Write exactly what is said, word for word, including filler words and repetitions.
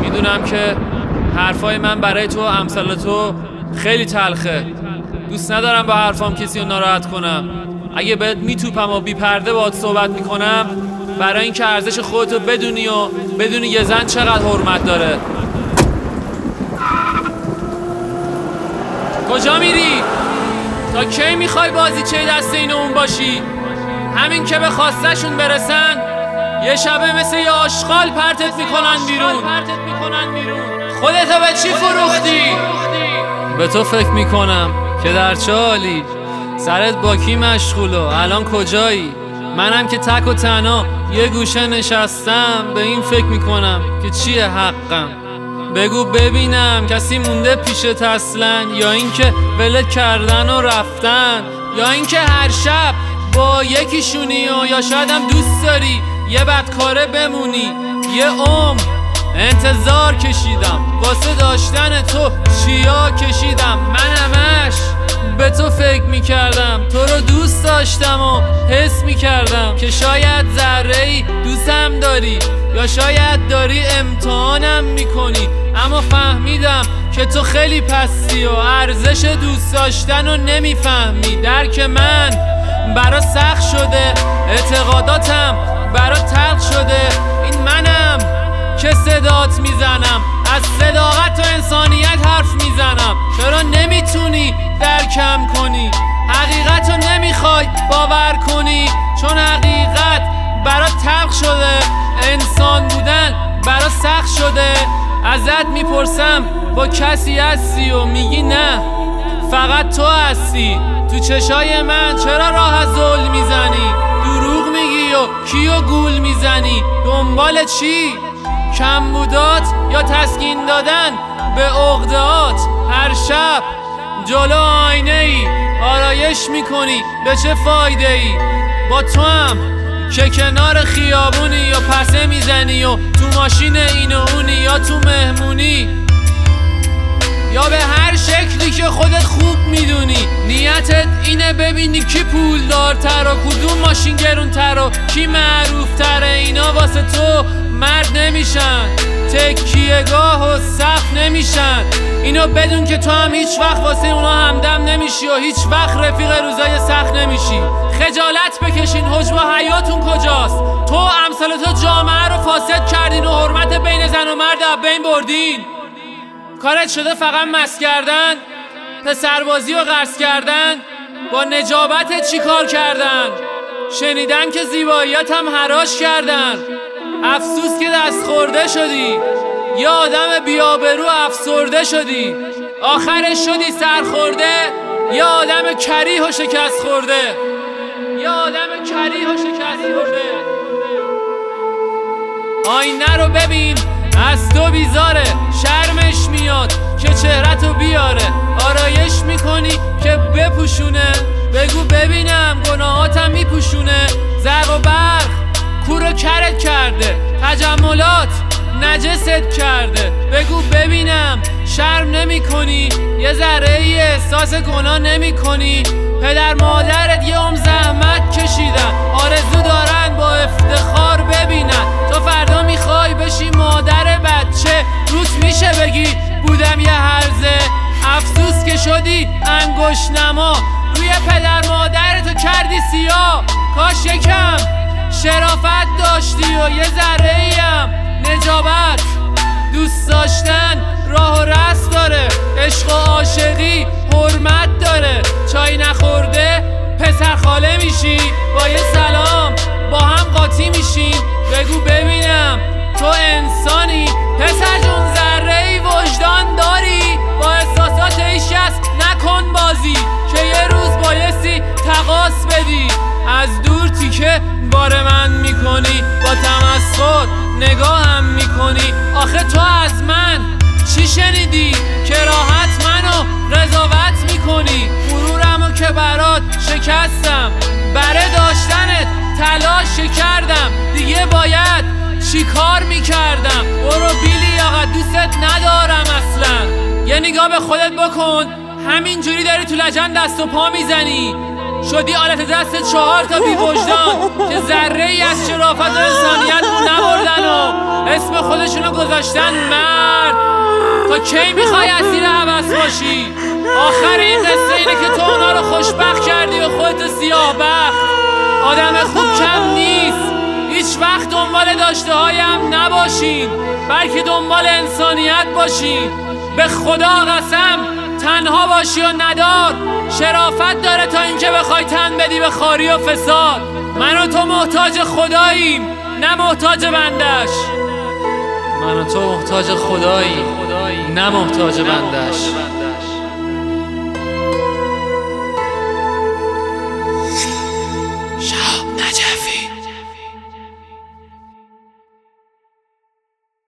میدونم که حرفای من برای تو امثال تو خیلی تلخه. دوست ندارم با حرفام کسی رو ناراحت کنم. اگه بهت میتوپم و بی پرده باهات صحبت میکنم برای اینکه ارزش خودتو بدونی و بدونی یه زن چقدر حرمت داره. کجا میری؟ تا کی میخوای بازیچه دست این اون باشی؟ همین که به خواستشون برسن یه شبه مثل یه آشغال پرتت میکنن بیرون. خودتو به چی فروختی؟ به تو فکر میکنم که در چه حالی، سرت با کی مشغول و الان کجایی؟ منم که تک و تنها یه گوشه نشستم به این فکر میکنم که چیه حقم. بگو ببینم کسی مونده پیشت اصلا، یا اینکه ولت کردن و رفتن، یا اینکه هر شب با یکیشونی و یا شاید هم دوست داری یه بدکاره بمونی. یه عمر انتظار کشیدم واسه داشتن تو، چیا کشیدم. من همش به تو فکر میکردم، تو رو دوست داشتم و حس میکردم که شاید ذره‌ای دوستم داری یا شاید داری امتحانم میکنی. اما فهمیدم که تو خیلی پستی و ارزش دوست داشتن رو نمیفهمی. درک من برا سخت شده، اعتقاداتم برا تلخ شده. این منم که صدات میزنم، از صداقت و انسانیت حرف میزنم. چرا نمیتونی درکم کنی؟ حقیقت رو نمیخوای باور کنی، چون حقیقت برا تلخ شده، انسان بودن برا سخت شده. ازت میپرسم با کسی هستی و میگی نه فقط تو هستی. تو چشای من چرا راه از ظلم میزنی؟ دروغ میگی و کیو گول میزنی؟ دنبال چی؟ کمبودات یا تسکین دادن به عقدهات؟ هر شب جلو آینه ای آرایش میکنی، به چه فایده ای؟ با تو هم که کنار خیابونی یا پسه میزنی و تو ماشین این و اونی یا تو مهمونی، یا به هر شکلی که خودت خوب میدونی. نیتت اینه ببینی کی پول دارتر و کدوم ماشین گرونتر و کی معروف تره. اینا واسه تو مرد نمیشن، تکیهگاه و صف نمیشن. اینو بدون که تو هم هیچ وقت واسه اونا همدم نمیشی و هیچ وقت رفیق روزای سخت نمیشی. خجالت بکشین، حجم و حیاتون کجاست؟ تو امثال تو جامعه رو فاسد کردین و حرمت بین زن و مرد از بین بردین. کارت شده فقط مست کردن، پسربازی و قرض کردن. با نجابتت چی کار کردن؟ شنیدم که زیباییت هم حراش کردن. افسوس که دست خورده شدی، یا آدم بیابرو افسرده شدی. آخرش شدی سرخورده، یا آدم کریه و شکست خورده. یا آدم کریه و شکست خورده. آینه رو ببین از تو بیزاره، شرمش میاد که چهرتو بیاره. آرایش میکنی که بپوشونه، بگو ببینم گناهاتم میپوشونه. زرق و برق کورو کرت کرده، تجملات نجست کرده. بگو ببینم شرم نمی کنی، یه ذره ای احساس گناه نمی کنی. پدر مادرت یه عمر زحمت کشیدن، آرزو دارن با افتخار ببینن. تو فردا میخوای بشی مادر بچه، روز میشه بگی بودم یه هرزه. افسوس که شدی انگشت نما، روی پدر مادرتو کردی سیاه. کاش یکم شرافت داشتی و یه ذره ایم نجابت. دوست داشتن راه و رسم داره، عشق و عاشقی حرمت داره. چای نخورده پسر خاله میشی، با یه سلام با هم قاطی میشین. بگو ببینم تو انسانی پسر جون، ذره ای وجدان داری؟ با احساسات هیچکس نکن بازی، که یه روز بایستی تقاص بدی. از دور تیکه بار من میکنی، با تمسخر نگاهم میکنی. آخه تو از من چی شنیدی که راحت منو قضاوت میکنی؟ غرورمو که برات شکستم، بره داشتنت تلاش کردم. دیگه باید چی کار میکردم؟ برو بیلی آقا، دوستت ندارم اصلا. یه نگاه به خودت بکن، همینجوری داری تو لجن دست و پا میزنی. شدی آلت دست چهار تا بی وجدان که ذره ای از شرافت و انسانیت رو نبردن و اسم خودشونو گذاشتن مرد. تا کی میخوای اسیر هوس باشی؟ آخر این قصه اینه که تو اونا رو خوشبخت کردی و خودت سیاه‌بخت. آدم خوب کم نیست. هیچ وقت دنبال داشته هایم نباشین، بلکه دنبال انسانیت باشین. به خدا قسم تنها باشی و ندار شرافت داره تا اینکه بخوای تن بدی به خواری و فساد. من و تو محتاج خداییم، نه محتاج بندش. من و تو محتاج خداییم، نه محتاج بندش. شهاب نجفی.